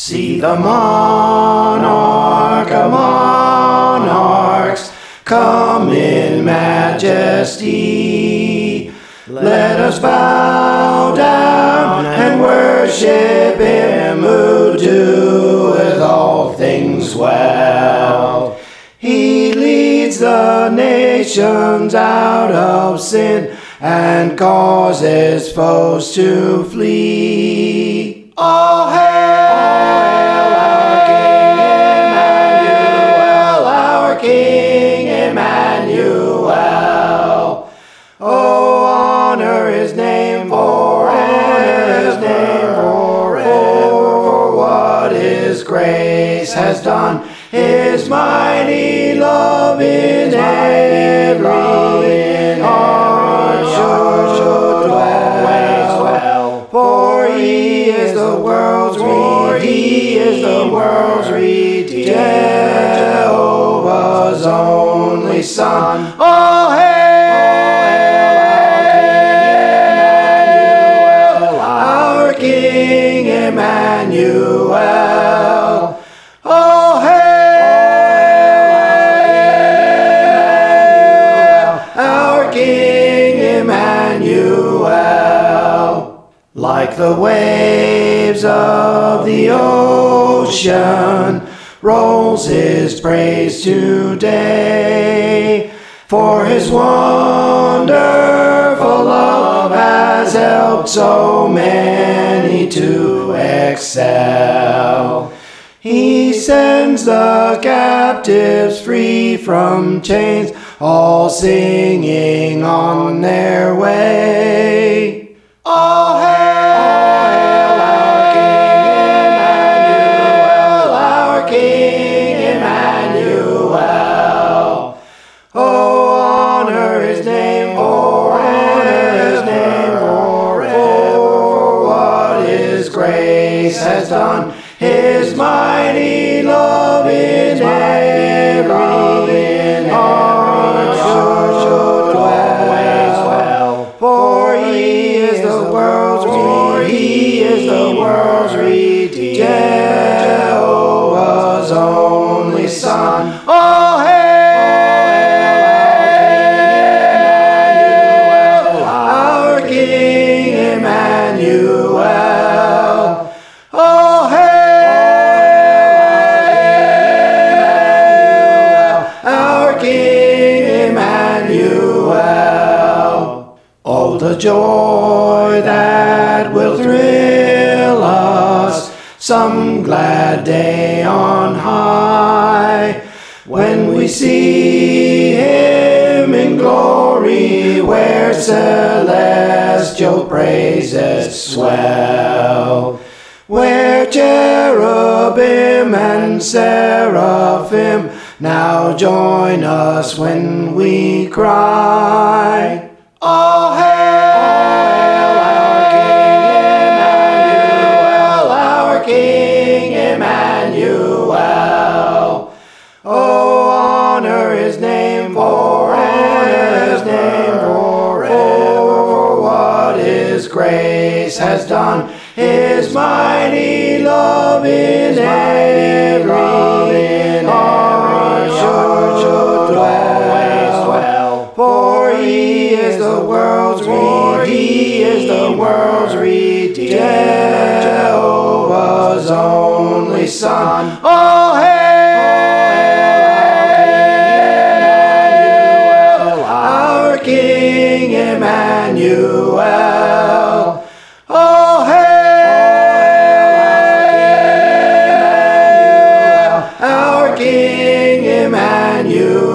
See the monarch of monarchs come in majesty. Let us bow down and worship him who doeth all things well. He leads the nations out of sin and causes foes to flee. All hail, our King Emmanuel. Oh, honor his name forever, for what his grace has done, his mighty love in every heart should dwell. For he is the world's Redeemer, Jehovah's only Son. All hail, our King Emmanuel. Oh, hail, our King Emmanuel. Like the waves of the ocean, rolls his praise today. For his wonderful love has helped so many to excel. He sends the captives free from chains, all singing on their way. All hail, our King Emmanuel. Oh, honor his name forever, for what his grace has done, his mighty love in every heart should dwell. For he is the world's Redeemer, Jehovah's only Son. Oh, hail, our King Emmanuel. Oh, hail, our King Emmanuel. Oh, the joy that will thrill us some glad day on high, when we see him in glory, where celestial praises swell, where cherubim and seraphim now join us when we cry. Oh, hail, our King Emmanuel. Oh, honor his name forever, for what his grace has done, his mighty love in every heart should dwell. For he is the world's Redeemer, Jehovah's only Son. Oh, hail, our King Emmanuel. Oh, hail, our King Emmanuel.